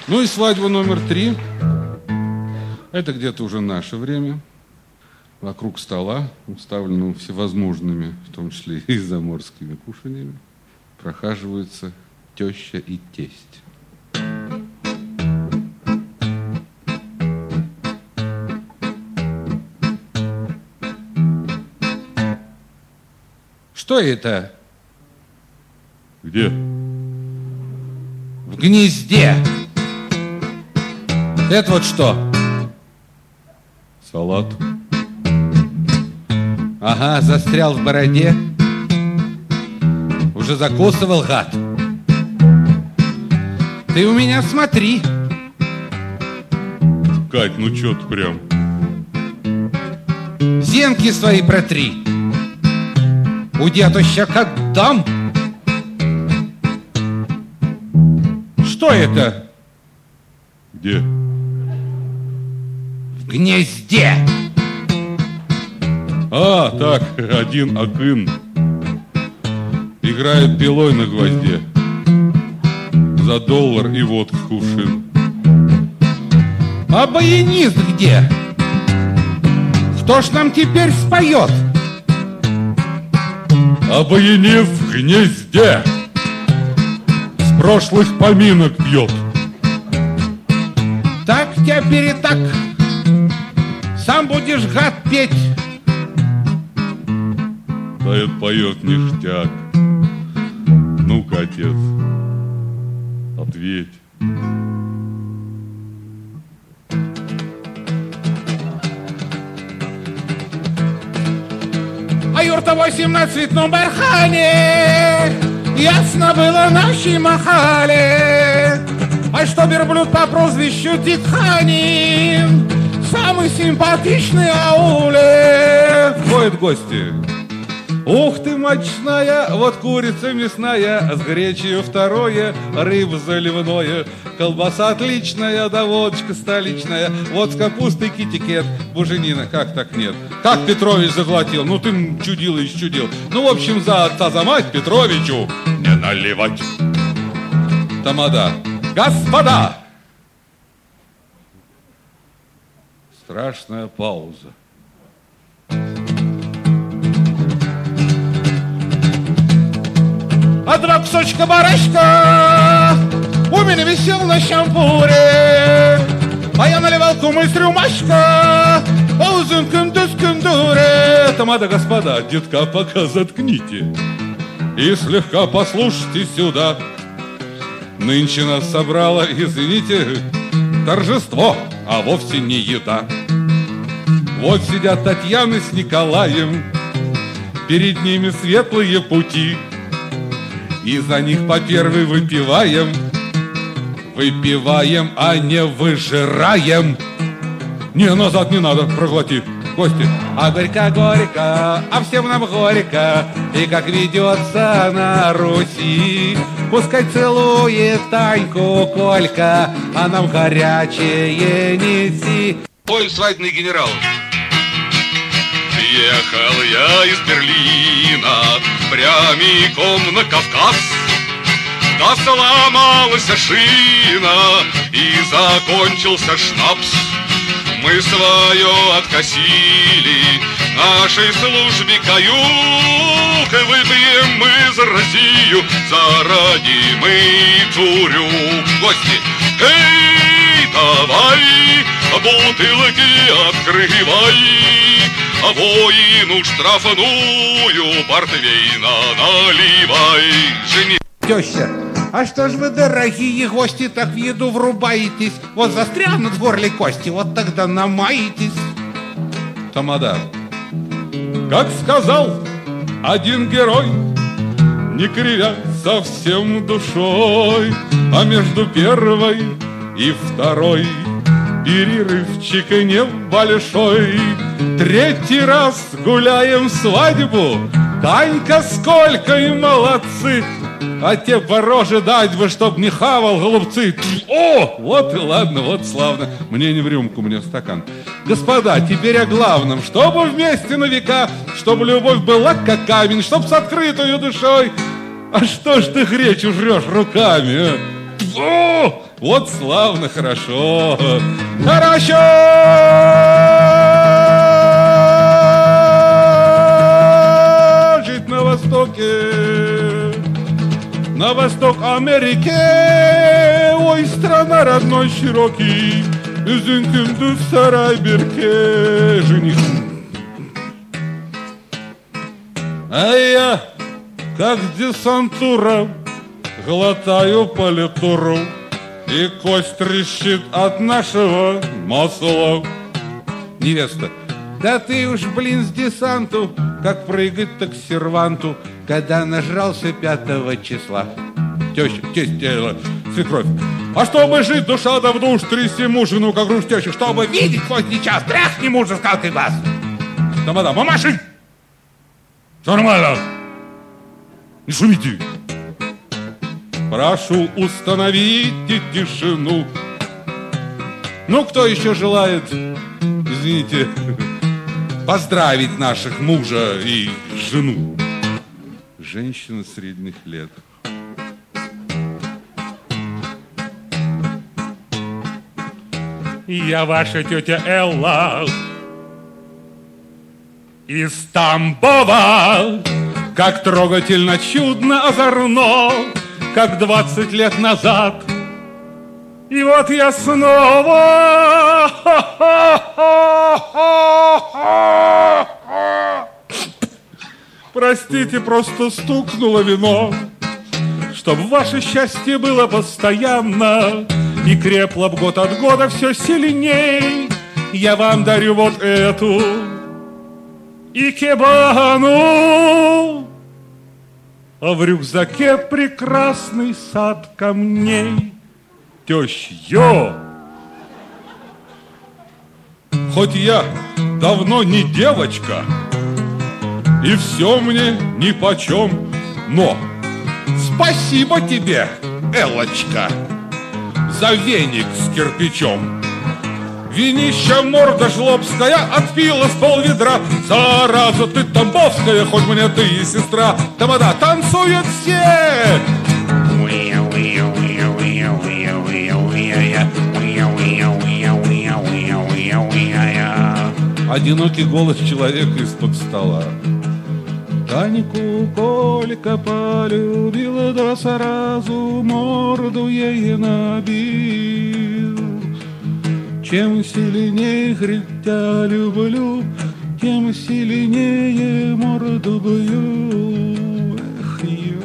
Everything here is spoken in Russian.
Ну и свадьба номер 3. Это где-то уже наше время. Вокруг стола, уставленного всевозможными, в том числе и заморскими кушаньями, прохаживаются теща и тесть. Что это? Где? В гнезде. Это вот что? Салат. Ага, застрял в бороде. Уже закусывал, гад. Ты у меня смотри. Кать, ну чё ты прям? Зенки свои протри. Уйди, а то ща как дам. Что это? Где? В гнезде. А, так, один акын играет пилой на гвозде. За $1 и водки кувшин. А баянист где? Кто ж нам теперь споет? А баянист в гнезде с прошлых поминок пьет. Так теперь и так. Сам будешь, гад, петь. Да это поет ништяк. Ну-ка, отец, ответь. А юрта 8 на цветном бархане, ясно было нашей махали. А что верблюд по прозвищу Тиханин, самый симпатичный ауле. Ходят гости. Ух ты, мочная, вот курица мясная, с гречью второе, рыба заливное, колбаса отличная, да водочка столичная, вот с капустой китикет, буженина, как так нет? Как Петрович заглотил? Ну ты чудил и чудил. Ну, в общем, за отца, за мать Петровичу не наливать. Тамада. Господа! Страшная пауза. А 2 кусочка барашка у меня висел на шампуре, а я наливал кумыс рюмашка ползун кундуре. Тамада, господа, детка, пока заткните и слегка послушайте сюда. Нынче нас собрало, извините, торжество, а вовсе не еда. Вот сидят Татьяна с Николаем, перед ними светлые пути, и за них по первой выпиваем. Выпиваем, а не выжираем. Не, назад не надо, проглоти, Кости. А горько-горько, а всем нам горько, и как ведется на Руси. Пускай целует Таньку Колька, а нам горячее неси. Ой, свадебный генерал. Ехал я из Берлина прямиком на Кавказ. Да сломалась шина и закончился шнапс. Мы свое откосили нашей службе каюк, и выпьем мы за Россию, за родимый рюмок. Гости, эй, давай, бутылки открывай, воину штрафную портвейна наливай. Жени... Теща, а что ж вы, дорогие гости, так в еду врубаетесь? Вот застрянут в горле кости, вот тогда намаетесь. Тамада. Как сказал один герой, не кривя совсем душой, а между первой и второй перерывчик небольшой. 3-й раз гуляем свадьбу, Танька с Колькой молодцы, а те по роже дать бы, чтоб не хавал голубцы. О, вот и ладно, вот славно. Мне не в рюмку, мне в стакан. Господа, теперь о главном. Чтобы вместе на века, чтобы любовь была как камень, чтоб с открытою душой. А что ж ты гречу жрешь руками, а? О! Вот славно, хорошо. Хорошо! Жить на Востоке, на восток Америки. Ой, страна родной широкий, Üzüntümdü в сарай-берке жених. А я, как десантура, глотаю политуру, и кость трещит от нашего масла. Невеста: да ты уж, блин, с десанту, как прыгать-то к серванту, когда нажрался 5 числа. Теща, свекровь: а чтобы жить, душа да в душ, тряси мужину, как груш тещи, чтобы видеть поздний час, тряхни мужа скалкой глаз. Тамада: мамаши! Все нормально. Не шумите. Прошу, установите тишину. Ну, кто еще желает, извините, поздравить наших мужа и жену? Женщина средних лет. Я ваша тетя Элла из Тамбова. Как трогательно, чудно, озорно, как 20 лет назад. И вот я снова. Простите, просто стукнуло вино, чтоб ваше счастье было постоянно и крепло б год от года все сильней. Я вам дарю вот эту икебану, а в рюкзаке прекрасный сад камней. Теща, хоть я давно не девочка, и все мне нипочем, но спасибо тебе, Эллочка, за веник с кирпичом. Винища морда жлобская отпила с пол-ведра. Зараза ты тамбовская, хоть мне ты и сестра. Тамада, танцуют все! Одинокий голос человека из-под стола. Таньку Колька полюбила, да сразу морду ей набил. Чем сильнее, говорит, тебя люблю, тем сильнее морду бью. Эх,